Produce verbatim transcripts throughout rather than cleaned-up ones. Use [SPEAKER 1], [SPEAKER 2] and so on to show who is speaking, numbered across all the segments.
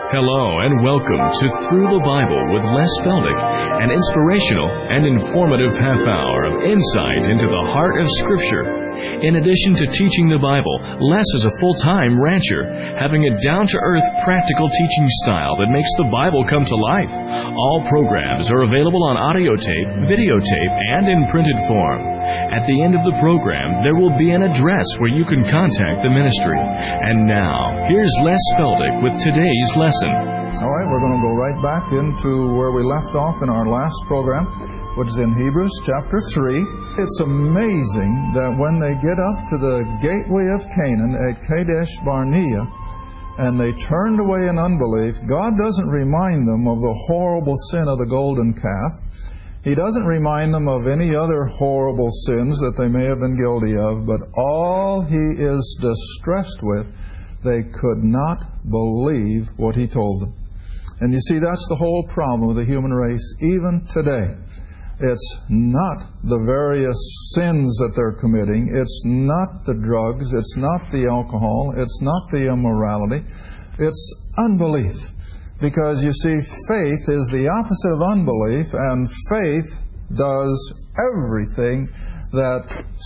[SPEAKER 1] Hello and welcome to Through the Bible with Les Feldick, an inspirational and informative half hour of insight into the heart of Scripture. In addition to teaching the Bible, Les is a full-time rancher, having a down-to-earth, practical teaching style that makes the Bible come to life. All programs are available on audio tape, videotape, and in printed form. At the end of the program, there will be an address where you can contact the ministry. And now, here's Les Feldick with today's lesson.
[SPEAKER 2] All right, we're going to go right back into where we left off in our last program, which is in Hebrews chapter three. It's amazing that when they get up to the gateway of Canaan at Kadesh Barnea, and they turned away in unbelief, God doesn't remind them of the horrible sin of the golden calf. He doesn't remind them of any other horrible sins that they may have been guilty of, but all He is distressed with, they could not believe what He told them. And you see, that's the whole problem with the human race, even today. It's not the various sins that they're committing. It's not the drugs. It's not the alcohol. It's not the immorality. It's unbelief. Because, you see, faith is the opposite of unbelief, and faith does everything that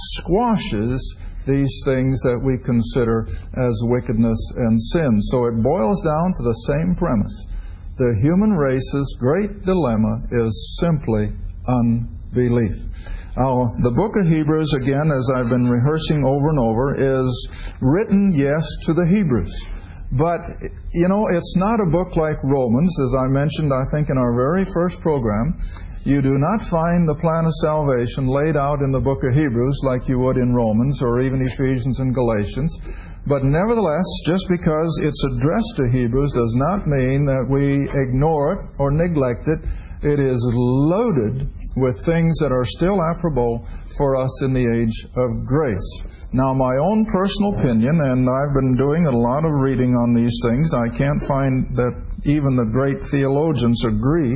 [SPEAKER 2] squashes these things that we consider as wickedness and sin. So it boils down to the same premise. The human race's great dilemma is simply unbelief. Now, the book of Hebrews, again, as I've been rehearsing over and over, is written, yes, to the Hebrews. But, you know, it's not a book like Romans, as I mentioned, I think, in our very first program. You do not find the plan of salvation laid out in the book of Hebrews like you would in Romans or even Ephesians and Galatians. But nevertheless, just because it's addressed to Hebrews does not mean that we ignore it or neglect it. It is loaded with things that are still applicable for us in the age of grace. Now, my own personal opinion, and I've been doing a lot of reading on these things, I can't find that even the great theologians agree.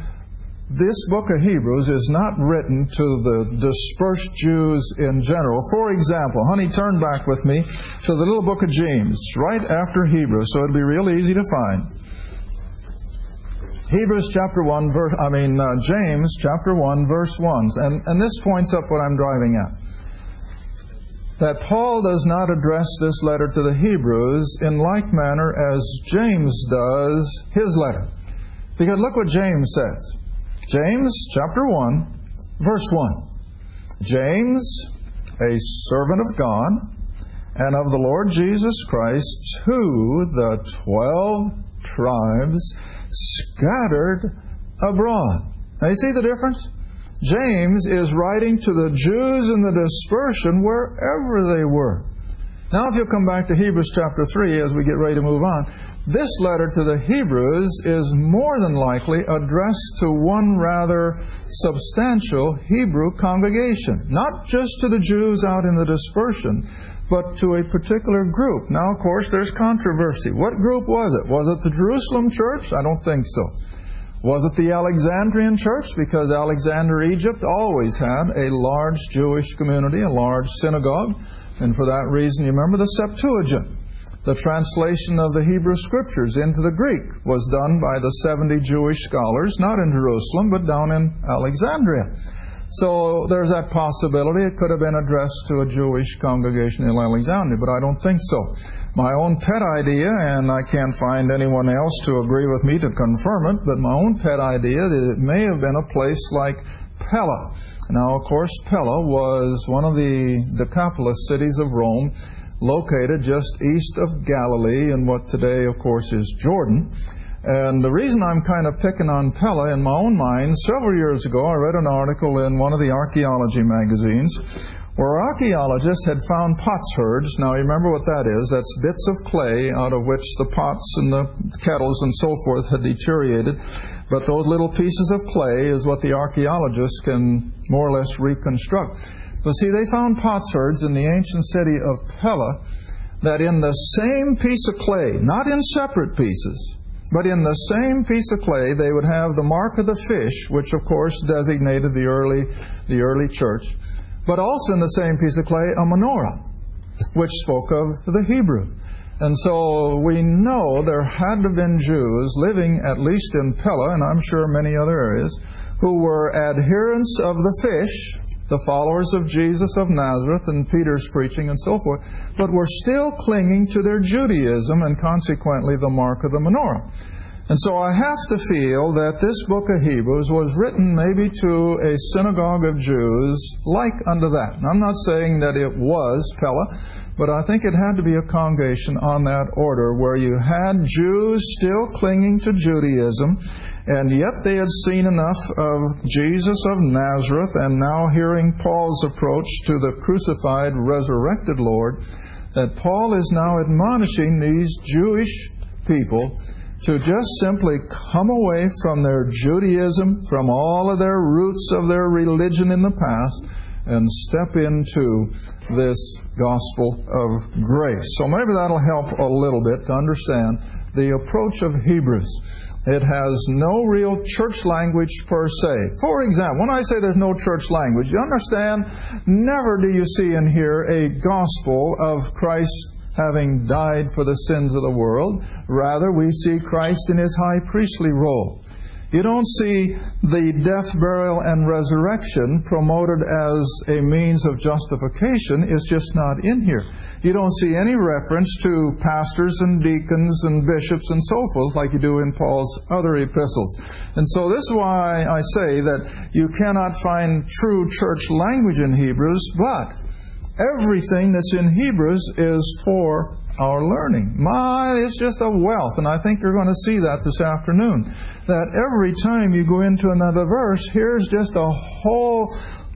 [SPEAKER 2] This book of Hebrews is not written to the dispersed Jews in general. For example, honey, turn back with me to the little book of James, right after Hebrews, so it'll be real easy to find. Hebrews chapter one, verse, I mean, uh, James chapter one, verse one. And, and this points up what I'm driving at. That Paul does not address this letter to the Hebrews in like manner as James does his letter. Because look what James says. James chapter one, verse one. James, a servant of God and of the Lord Jesus Christ, to the twelve tribes scattered abroad. Now you see the difference? James is writing to the Jews in the dispersion wherever they were. Now if you'll come back to Hebrews chapter three as we get ready to move on, this letter to the Hebrews is more than likely addressed to one rather substantial Hebrew congregation. Not just to the Jews out in the dispersion, but to a particular group. Now, of course, there's controversy. What group was it? Was it the Jerusalem church? I don't think so. Was it the Alexandrian church? Because Alexander, Egypt always had a large Jewish community, a large synagogue. And for that reason, you remember the Septuagint. The translation of the Hebrew Scriptures into the Greek was done by the seventy Jewish scholars, not in Jerusalem, but down in Alexandria. So there's that possibility. It could have been addressed to a Jewish congregation in Alexandria, but I don't think so. My own pet idea, and I can't find anyone else to agree with me to confirm it, but my own pet idea is it may have been a place like Pella. Now, of course, Pella was one of the Decapolis cities of Rome, located just east of Galilee in what today, of course, is Jordan. And the reason I'm kind of picking on Pella in my own mind, several years ago I read an article in one of the archaeology magazines where archaeologists had found potsherds. Now, you remember what that is. That's bits of clay out of which the pots and the kettles and so forth had deteriorated. But those little pieces of clay is what the archaeologists can more or less reconstruct. But see, they found potsherds in the ancient city of Pella that in the same piece of clay, not in separate pieces, but in the same piece of clay, they would have the mark of the fish, which of course designated the early, the early church. But also in the same piece of clay, a menorah, which spoke of the Hebrew. And so we know there had to have been Jews living at least in Pella, and I'm sure many other areas, who were adherents of the fish, the followers of Jesus of Nazareth and Peter's preaching and so forth, but were still clinging to their Judaism and consequently the mark of the menorah. And so I have to feel that this book of Hebrews was written maybe to a synagogue of Jews like unto that. And I'm not saying that it was Pella, but I think it had to be a congregation on that order where you had Jews still clinging to Judaism, and yet they had seen enough of Jesus of Nazareth, and now hearing Paul's approach to the crucified, resurrected Lord, that Paul is now admonishing these Jewish people to just simply come away from their Judaism, from all of their roots of their religion in the past, and step into this gospel of grace. So maybe that'll help a little bit to understand the approach of Hebrews. It has no real church language per se. For example, when I say there's no church language, you understand, never do you see in here a gospel of Christ having died for the sins of the world. Rather, we see Christ in His high priestly role. You don't see the death, burial, and resurrection promoted as a means of justification. It's just not in here. You don't see any reference to pastors and deacons and bishops and so forth like you do in Paul's other epistles. And so this is why I say that you cannot find true church language in Hebrews, but everything that's in Hebrews is for our learning. My, it's just a wealth, and I think you're going to see that this afternoon. That every time you go into another verse, here's just a whole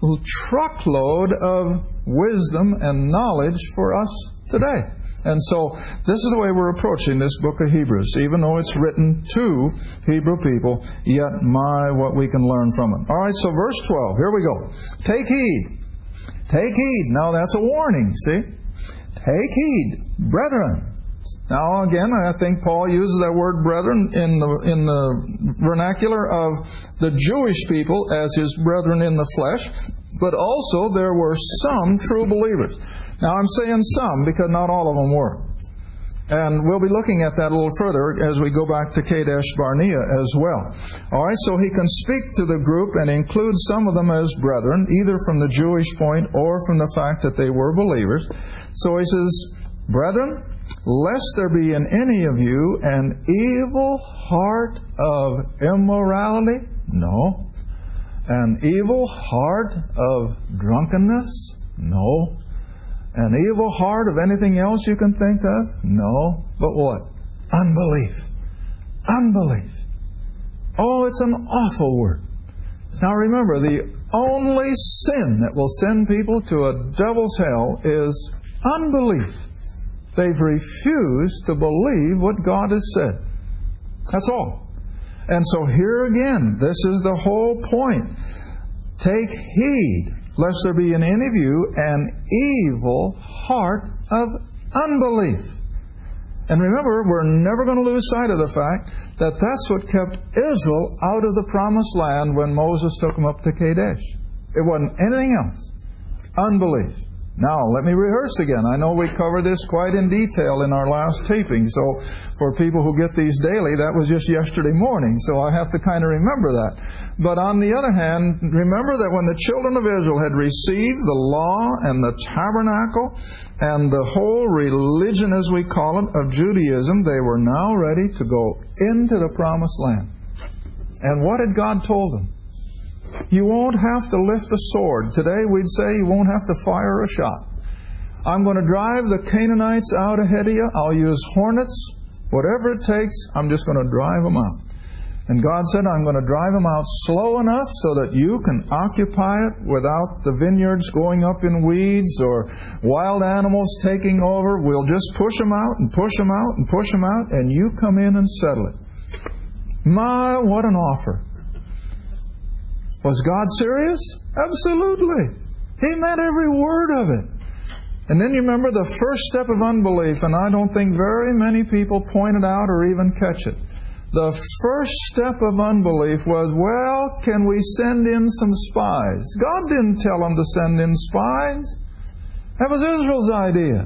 [SPEAKER 2] truckload of wisdom and knowledge for us today. And so this is the way we're approaching this book of Hebrews. Even though it's written to Hebrew people, yet my, what we can learn from it. All right, so verse twelve, here we go. Take heed. Take heed. Now that's a warning, see? Take heed, brethren. Now again, I think Paul uses that word brethren in the, in the vernacular of the Jewish people as his brethren in the flesh, but also there were some true believers. Now I'm saying some because not all of them were. And we'll be looking at that a little further as we go back to Kadesh Barnea as well. All right, so he can speak to the group and include some of them as brethren, either from the Jewish point or from the fact that they were believers. So he says, brethren, lest there be in any of you an evil heart of immorality. No. An evil heart of drunkenness. No. An evil heart of anything else you can think of? No. But what? Unbelief. Unbelief. Oh, it's an awful word. Now remember, the only sin that will send people to a devil's hell is unbelief. They've refused to believe what God has said. That's all. And so here again, this is the whole point. Take heed, lest there be in any of you an evil heart of unbelief. And remember, we're never going to lose sight of the fact that that's what kept Israel out of the promised land when Moses took them up to Kadesh. It wasn't anything else. Unbelief. Now, let me rehearse again. I know we covered this quite in detail in our last taping, so for people who get these daily, that was just yesterday morning, so I have to kind of remember that. But on the other hand, remember that when the children of Israel had received the law and the tabernacle and the whole religion, as we call it, of Judaism, they were now ready to go into the promised land. And what had God told them? You won't have to lift a sword. Today we'd say you won't have to fire a shot. I'm going to drive the Canaanites out ahead of you. I'll use hornets. Whatever it takes, I'm just going to drive them out. And God said, I'm going to drive them out slow enough so that you can occupy it without the vineyards going up in weeds or wild animals taking over. We'll just push them out and push them out and push them out, and you come in and settle it. My, what an offer. Was God serious? Absolutely. He meant every word of it. And then you remember the first step of unbelief, and I don't think very many people point it out or even catch it. The first step of unbelief was, well, can we send in some spies? God didn't tell them to send in spies. That was Israel's idea.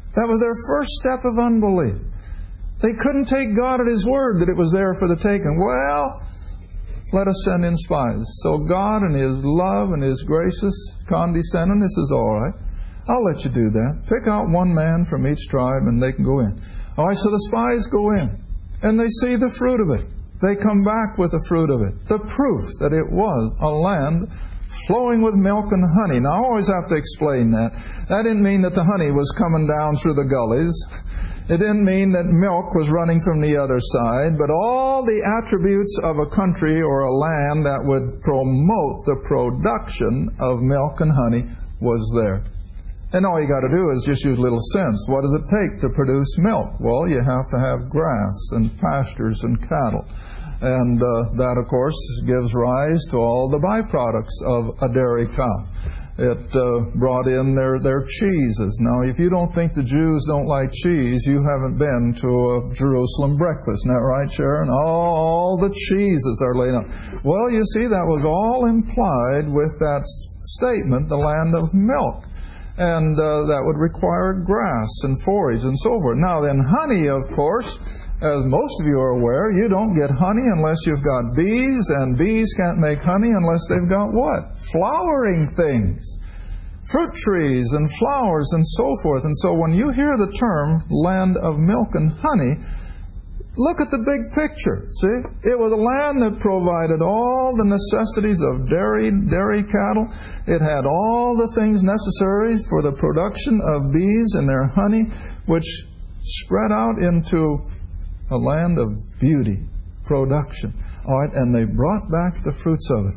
[SPEAKER 2] That was their first step of unbelief. They couldn't take God at His word that it was there for the taking. Well, let us send in spies. So God in His love and His gracious condescending, says, all right, I'll let you do that. Pick out one man from each tribe and they can go in. All right, so the spies go in and they see the fruit of it. They come back with the fruit of it. The proof that it was a land flowing with milk and honey. Now, I always have to explain that. That didn't mean that the honey was coming down through the gullies. It didn't mean that milk was running from the other side, but all the attributes of a country or a land that would promote the production of milk and honey was there. And all you got to do is just use a little sense. What does it take to produce milk? Well, you have to have grass and pastures and cattle. And uh, that, of course, gives rise to all the byproducts of a dairy cow. It uh, brought in their, their cheeses. Now, if you don't think the Jews don't like cheese, you haven't been to a Jerusalem breakfast. Isn't that right, Sharon? All the cheeses are laid out. Well, you see, that was all implied with that statement, the land of milk. And uh, that would require grass and forage and so forth. Now then, honey, of course, as most of you are aware, you don't get honey unless you've got bees, and bees can't make honey unless they've got what? Flowering things. Fruit trees and flowers and so forth. And so when you hear the term land of milk and honey, look at the big picture. See? It was a land that provided all the necessities of dairy, dairy cattle. It had all the things necessary for the production of bees and their honey, which spread out into a land of beauty, production. All right, and they brought back the fruits of it.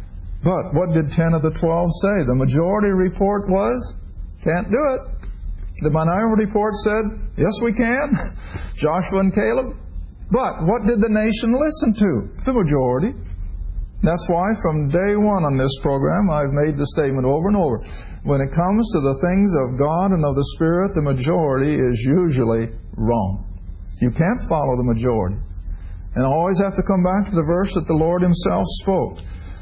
[SPEAKER 2] But what did ten of the twelve say? The majority report was, can't do it. The minority report said, yes, we can. Joshua and Caleb. But what did the nation listen to? The majority. That's why from day one on this program, I've made the statement over and over. When it comes to the things of God and of the Spirit, the majority is usually wrong. You can't follow the majority. And I always have to come back to the verse that the Lord Himself spoke.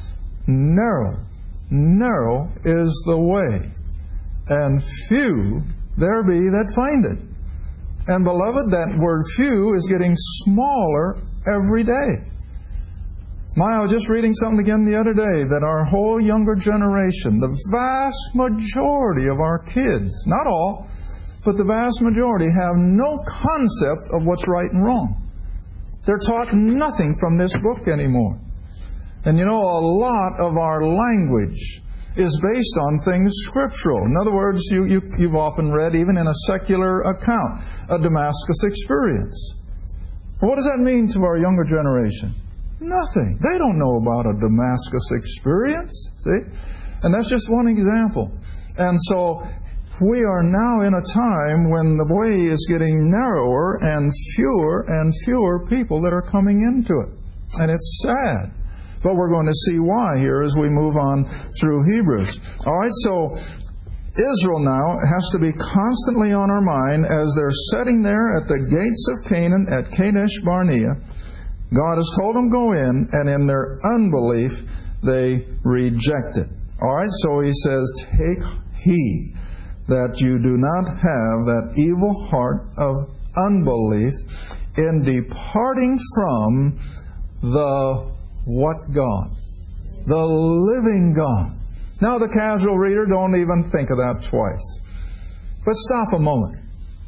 [SPEAKER 2] Narrow, narrow is the way, and few there be that find it. And beloved, that word few is getting smaller every day. My, I was just reading something again the other day, that our whole younger generation, the vast majority of our kids, not all, but the vast majority have no concept of what's right and wrong. They're taught nothing from this book anymore. And you know, a lot of our language is based on things scriptural. In other words, you, you, you've often read, even in a secular account, a Damascus experience. What does that mean to our younger generation? Nothing. They don't know about a Damascus experience. See? And that's just one example. And so we are now in a time when the way is getting narrower and fewer and fewer people that are coming into it. And it's sad. But we're going to see why here as we move on through Hebrews. All right, so Israel now has to be constantly on our mind as they're sitting there at the gates of Canaan at Kadesh Barnea. God has told them go in, and in their unbelief they reject it. All right, so He says, take heed that you do not have that evil heart of unbelief in departing from the what God? The living God. Now the casual reader don't even think of that twice. But stop a moment.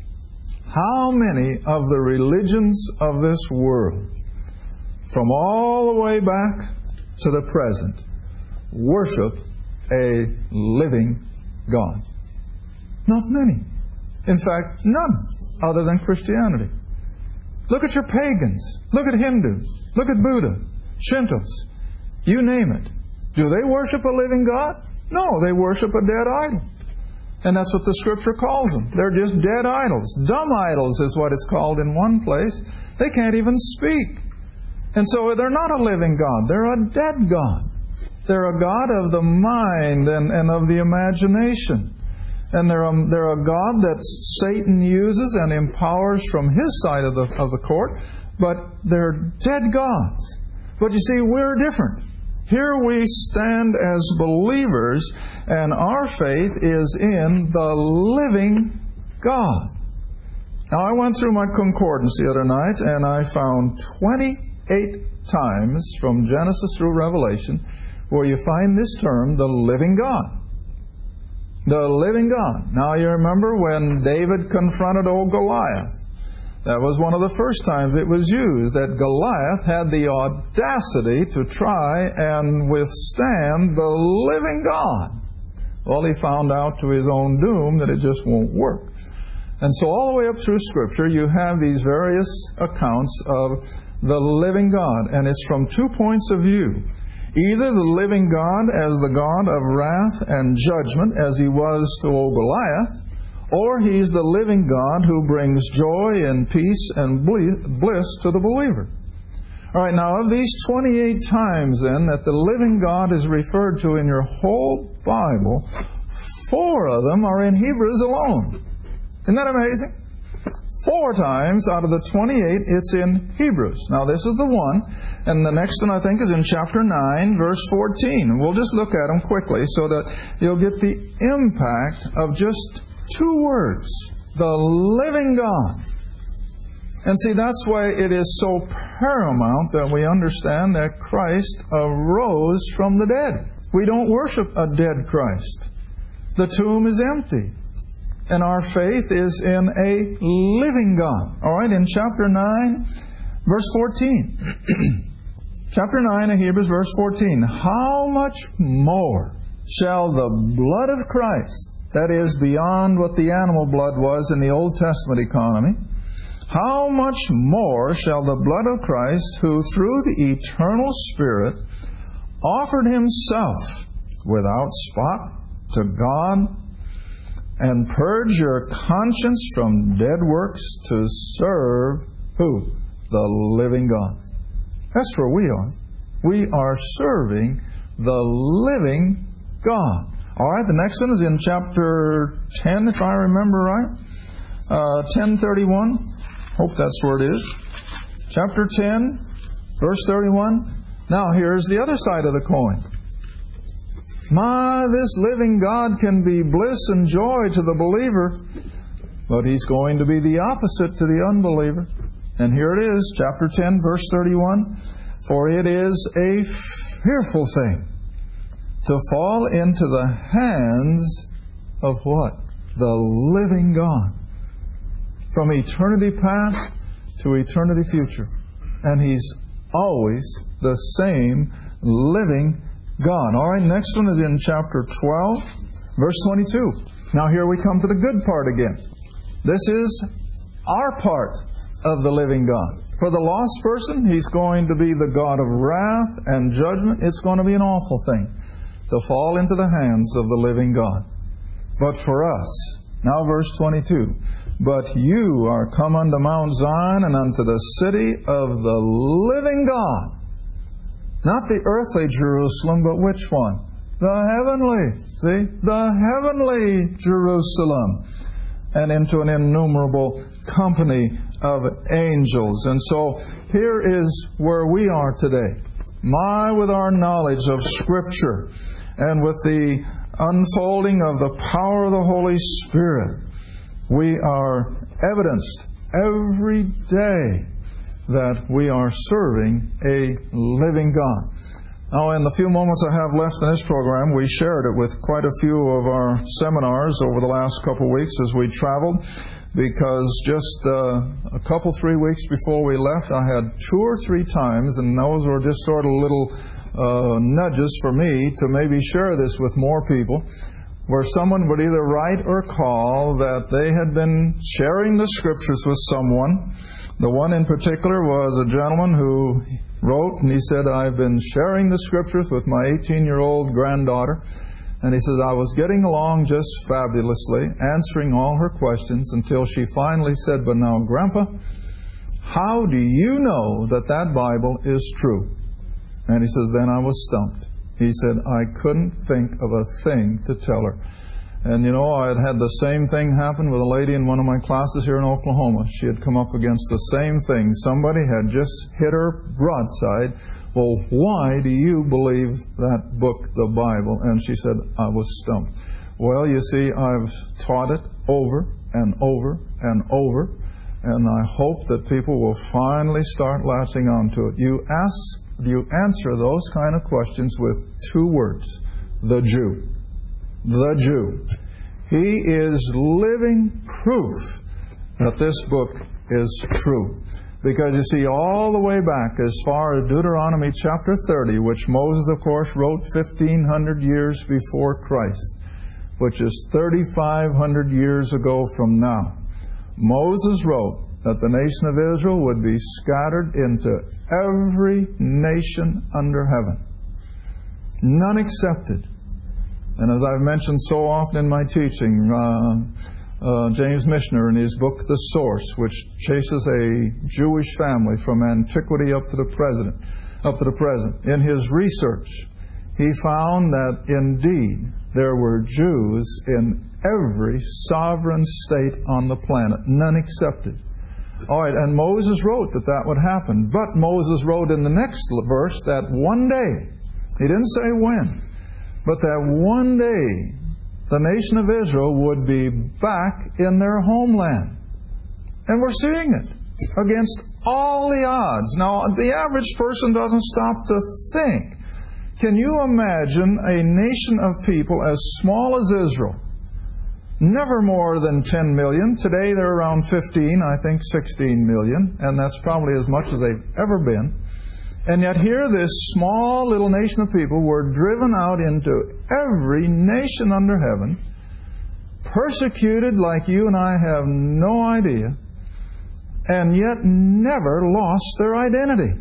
[SPEAKER 2] How many of the religions of this world, from all the way back to the present, worship a living God? Not many. In fact, none other than Christianity. Look at your pagans. Look at Hindus. Look at Buddha, Shintos. You name it. Do they worship a living God? No, they worship a dead idol. And that's what the Scripture calls them. They're just dead idols. Dumb idols is what it's called in one place. They can't even speak. And so they're not a living God. They're a dead God. They're a God of the mind and, and of the imagination. And they're a, they're a God that Satan uses and empowers from his side of the, of the court. But they're dead gods. But you see, we're different. Here we stand as believers, and our faith is in the living God. Now, I went through my concordance the other night, and I found twenty-eight times from Genesis through Revelation where you find this term, the living God. The living God. Now, you remember when David confronted old Goliath. That was one of the first times it was used, that Goliath had the audacity to try and withstand the living God. Well, he found out to his own doom that it just won't work. And so all the way up through Scripture, you have these various accounts of the living God. And it's from two points of view. Either the living God as the God of wrath and judgment, as He was to old Goliath, or He's the living God who brings joy and peace and bliss to the believer. All right, now of these twenty-eight times then that the living God is referred to in your whole Bible, four of them are in Hebrews alone. Isn't that amazing? Four times out of the twenty-eight, it's in Hebrews. Now, this is the one, and the next one, I think, is in chapter nine, verse fourteen. And we'll just look at them quickly so that you'll get the impact of just two words. The living God. And see, that's why it is so paramount that we understand that Christ arose from the dead. We don't worship a dead Christ. The tomb is empty. And our faith is in a living God. All right, in chapter nine, verse fourteen. Chapter nine of Hebrews, verse fourteen. How much more shall the blood of Christ, that is beyond what the animal blood was in the Old Testament economy, how much more shall the blood of Christ, who through the eternal Spirit offered Himself without spot to God, and purge your conscience from dead works to serve who? The living God. That's where we are. We are serving the living God. All right, the next one is in chapter ten, if I remember right. Uh, ten thirty-one. Hope that's where it is. Chapter ten, verse thirty-one. Now, here's the other side of the coin. My, this living God can be bliss and joy to the believer, but He's going to be the opposite to the unbeliever. And here it is, chapter ten, verse thirty-one. For it is a fearful thing to fall into the hands of what? The living God. From eternity past to eternity future. And He's always the same living God. All right, next one is in chapter twelve, verse twenty-two. Now here we come to the good part again. This is our part of the living God. For the lost person, He's going to be the God of wrath and judgment. It's going to be an awful thing to fall into the hands of the living God. But for us, now verse twenty-two. But you are come unto Mount Zion and unto the city of the living God. Not the earthly Jerusalem, but which one? The heavenly. See? The heavenly Jerusalem. And into an innumerable company of angels. And so here is where we are today. My, with our knowledge of Scripture and with the unfolding of the power of the Holy Spirit, we are evidenced every day that we are serving a living God. Now, in the few moments I have left in this program, we shared it with quite a few of our seminars over the last couple of weeks as we traveled, because just uh, a couple, three weeks before we left, I had two or three times, and those were just sort of little uh, nudges for me to maybe share this with more people, where someone would either write or call that they had been sharing the Scriptures with someone. The one in particular was a gentleman who wrote, and he said, I've been sharing the Scriptures with my eighteen-year-old granddaughter. And he says, I was getting along just fabulously, answering all her questions, until she finally said, but now, Grandpa, how do you know that that Bible is true? And he says, then I was stumped. He said, I couldn't think of a thing to tell her. And you know, I had had the same thing happen with a lady in one of my classes here in Oklahoma. She had come up against the same thing. Somebody had just hit her broadside. Well, why do you believe that book, the Bible? And she said, I was stumped. Well, you see, I've taught it over and over and over, and I hope that people will finally start latching on to it. You ask, you answer those kind of questions with two words: the Jew. The Jew. He is living proof that this book is true. Because you see, all the way back as far as Deuteronomy chapter thirty, which Moses, of course, wrote fifteen hundred years before Christ, which is thirty-five hundred years ago from now, Moses wrote that the nation of Israel would be scattered into every nation under heaven, none accepted. And as I've mentioned so often in my teaching, uh, Uh, James Michener, in his book The Source, which chases a Jewish family from antiquity up to the present, up to the present, in his research, he found that indeed there were Jews in every sovereign state on the planet, none accepted. All right, and Moses wrote that that would happen. But Moses wrote in the next verse that one day, he didn't say when, but that one day the nation of Israel would be back in their homeland. And we're seeing it against all the odds. Now, the average person doesn't stop to think. Can you imagine a nation of people as small as Israel? Never more than ten million. Today they're around fifteen, I think sixteen million. And that's probably as much as they've ever been. And yet here this small little nation of people were driven out into every nation under heaven, persecuted like you and I have no idea, and yet never lost their identity.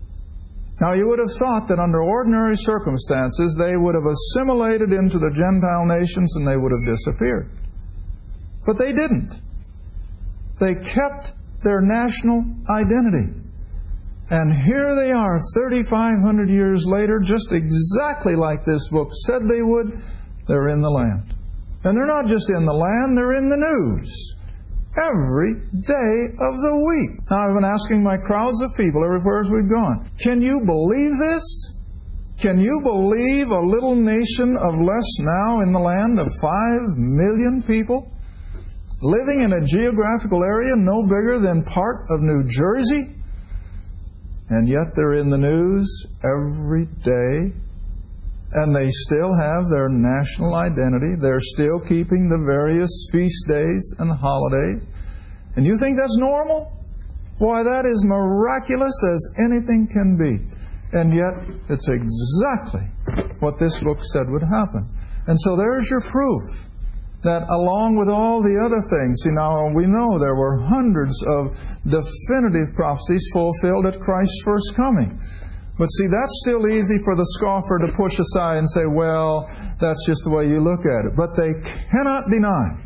[SPEAKER 2] Now you would have thought that under ordinary circumstances they would have assimilated into the Gentile nations and they would have disappeared. But they didn't. They kept their national identity. And here they are, thirty-five hundred years later, just exactly like this book said they would. They're in the land. And they're not just in the land, they're in the news. Every day of the week. Now, I've been asking my crowds of people everywhere as we've gone, can you believe this? Can you believe a little nation of less now in the land of five million people, living in a geographical area no bigger than part of New Jersey? And yet they're in the news every day, and they still have their national identity. They're still keeping the various feast days and holidays. And you think that's normal? Why, that is miraculous as anything can be. And yet it's exactly what this book said would happen. And so there's your proof that along with all the other things, you know, we know there were hundreds of definitive prophecies fulfilled at Christ's first coming. But see, that's still easy for the scoffer to push aside and say, well, that's just the way you look at it. But they cannot deny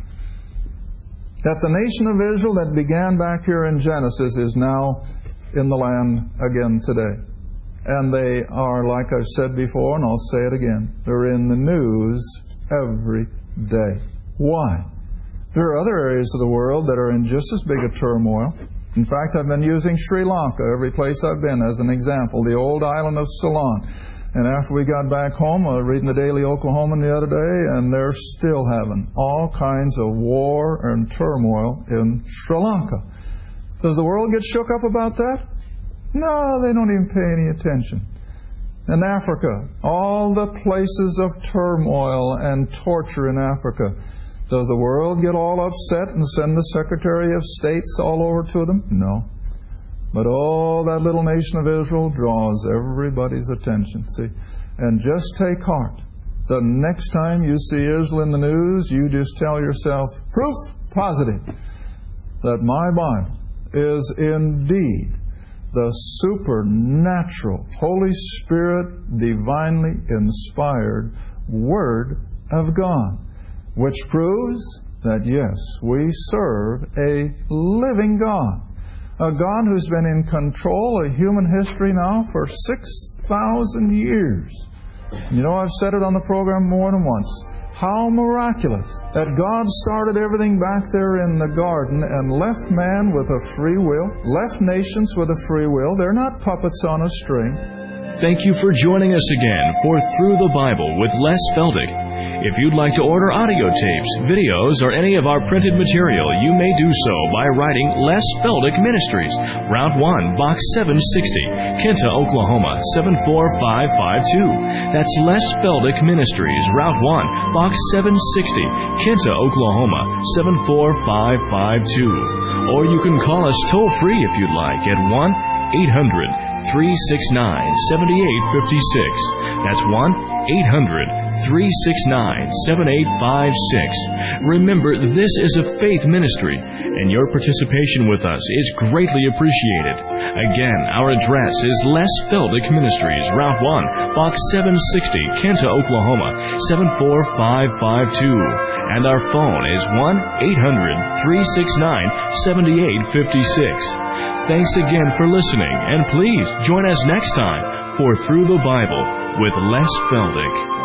[SPEAKER 2] that the nation of Israel that began back here in Genesis is now in the land again today. And they are, like I've said before, and I'll say it again, they're in the news every day. Why? There are other areas of the world that are in just as big a turmoil. In fact, I've been using Sri Lanka, every place I've been, as an example, the old island of Ceylon. And after we got back home, I was reading the Daily Oklahoman the other day, and they're still having all kinds of war and turmoil in Sri Lanka. Does the world get shook up about that? No, they don't even pay any attention. In Africa, all the places of turmoil and torture in Africa. Does the world get all upset and send the Secretary of States all over to them? No. But oh, that little nation of Israel draws everybody's attention. See? And just take heart. The next time you see Israel in the news, you just tell yourself, proof positive that my Bible is indeed the supernatural, Holy Spirit, divinely inspired Word of God, which proves that, yes, we serve a living God, a God who's been in control of human history now for six thousand years. You know, I've said it on the program more than once. How miraculous that God started everything back there in the garden and left man with a free will, left nations with a free will. They're not puppets on a string.
[SPEAKER 1] Thank you for joining us again for Through the Bible with Les Feldick. If you'd like to order audio tapes, videos, or any of our printed material, you may do so by writing Les Feldick Ministries, Route one, Box seven sixty, Kinta, Oklahoma, seven four five five two. That's Les Feldick Ministries, Route one, Box seven sixty, Kinta, Oklahoma, seven four five five two. Or you can call us toll-free if you'd like at one eight hundred, three six nine, seven eight five six. That's one eight hundred, three six nine, seven eight five six. Remember, this is a faith ministry, and your participation with us is greatly appreciated. Again, our address is Les Feldick Ministries, Route one, Box seven sixty, Kinta, Oklahoma, seven four five five two. And our phone is one eight hundred, three six nine, seven eight five six. Thanks again for listening, and please join us next time for Through the Bible with Les Feldick.